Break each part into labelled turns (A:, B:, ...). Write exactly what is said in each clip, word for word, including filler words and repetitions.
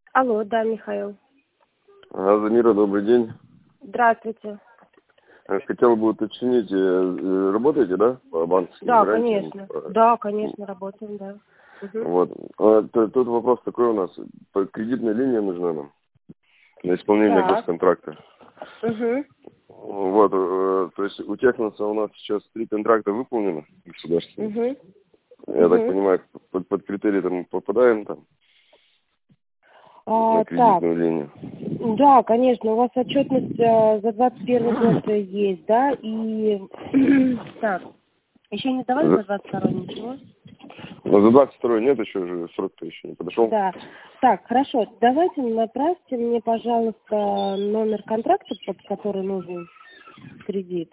A: Алло, да, Михаил.
B: Замира, добрый день.
A: Здравствуйте.
B: Хотел бы уточнить, э, работаете, да, по банковским
A: Да,
B: гарантиям?
A: конечно. Да, конечно, работаем, да. Угу.
B: Вот. А, т- Тут вопрос такой у нас. По- Кредитная линия нужна нам на исполнение
A: Так.
B: госконтракта.
A: Угу.
B: Вот, э, то есть у Техноса у нас сейчас три контракта выполнены государственные.
A: Угу.
B: Я так
A: Угу.
B: понимаю, под, под критерии там попадаем там
A: А,
B: на
A: так,
B: кредитную линию.
A: да, конечно, у вас отчетность э, за двадцать первый год есть, да, и так, еще не давали за двадцать второй ничего?
B: Но за двадцать второй нет, еще же срок-то еще не подошел.
A: Да. Так, хорошо, давайте направьте мне, пожалуйста, номер контракта, под который нужен кредит.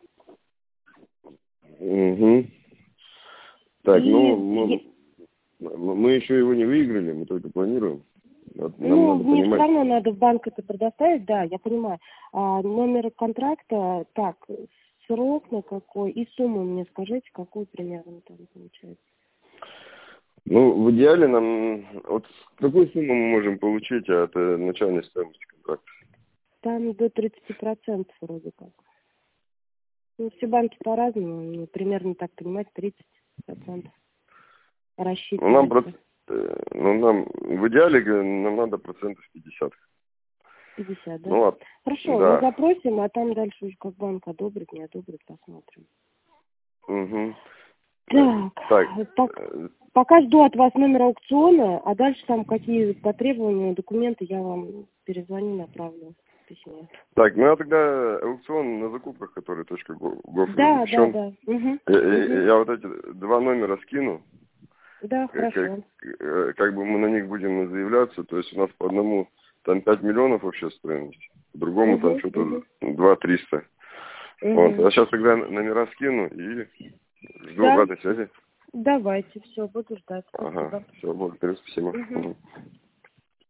B: Угу. Так,
A: И
B: ну, мы,
A: е-
B: мы еще его не выиграли, мы только планируем. Вот нам
A: Ну,
B: надо
A: мне все
B: понимать.
A: равно надо в банк это предоставить, да, я понимаю. А, номер контракта, так, срок на какой и сумму мне скажите, какую примерно там получается.
B: Ну, в идеале нам... Вот какую сумму мы можем получить от э, начальной стоимости контракта?
A: Там до тридцати процентов вроде как. Ну, все банки по-разному, ну, примерно так понимать, тридцать процентов
B: Ну, нам, проц-
A: рассчитывается.
B: э, ну, нам в идеале г- нам надо процентов пятьдесят.
A: пятьдесят, да?
B: Ну, вот,
A: Хорошо, мы
B: да.
A: запросим, а там дальше уже как банк одобрит, не одобрит, посмотрим.
B: Угу.
A: Так,
B: Так,
A: так,
B: э,
A: пока жду от вас номер аукциона, а дальше там какие по требованию документы я вам перезвоню, направлю в письме.
B: так, ну я тогда аукцион на закупках, который .gov
A: Да, да,
B: запрещен.
A: да. Угу,
B: Я, я-
A: угу.
B: я вот эти два номера скину.
A: Да,
B: Как, как,
A: хорошо.
B: э, как бы мы на них будем заявляться, то есть у нас по одному там пять миллионов вообще стоимость, по другому там
A: Угу,
B: что-то
A: угу,
B: два триста. Вот.
A: угу.
B: А сейчас тогда номера скину и жду
A: Да,
B: обратной связи.
A: давайте, все, буду ждать.
B: Ага,
A: Спасибо.
B: все, благодарю, спасибо.
A: Угу.
B: Мгм.